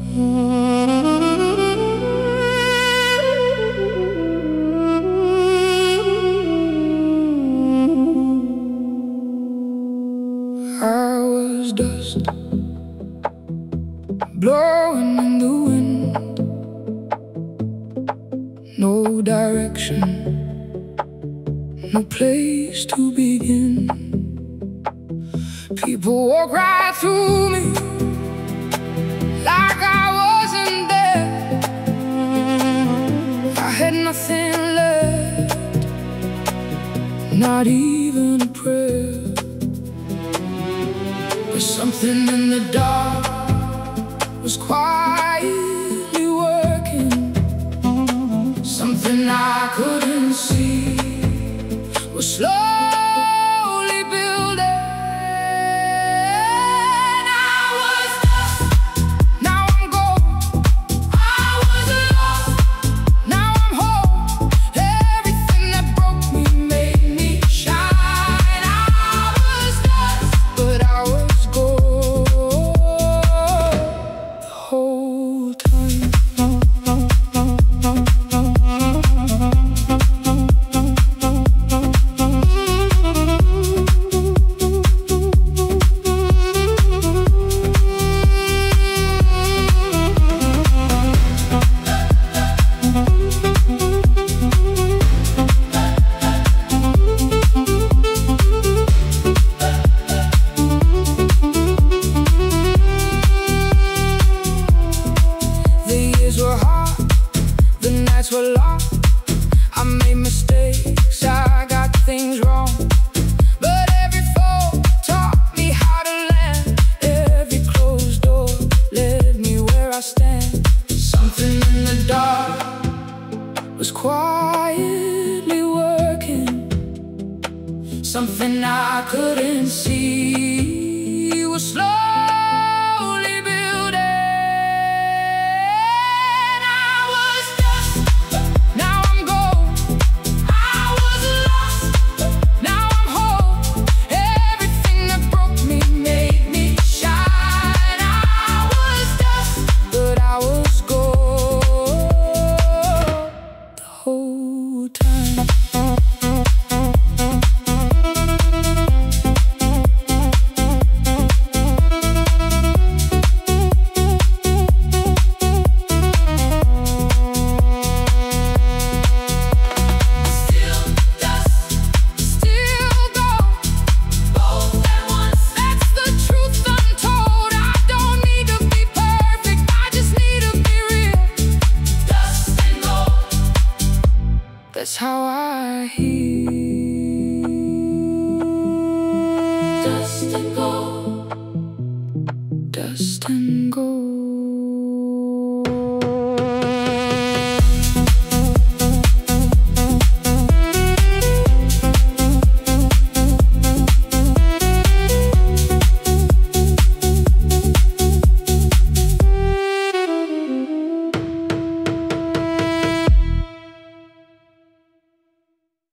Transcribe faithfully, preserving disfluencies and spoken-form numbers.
I was dust blowing in the wind, no direction, no place to begin. People walk right through me like I wasn't there. I had nothing left, not even a prayer. But something in the dark was quietly working. Something I couldn't see was slowly building. I was dust, now I'm gold. I was lost, now I'm whole. Everything that broke me made me shine. I was dust, but I was gold the whole time. The nights were long, I made mistakes, I got things wrong. But every fall taught me how to land. Every closed door led me where I stand. Something in the dark was quietly working. Something I couldn't see was slow. That's how I heal. Dust and gold, dust and gold.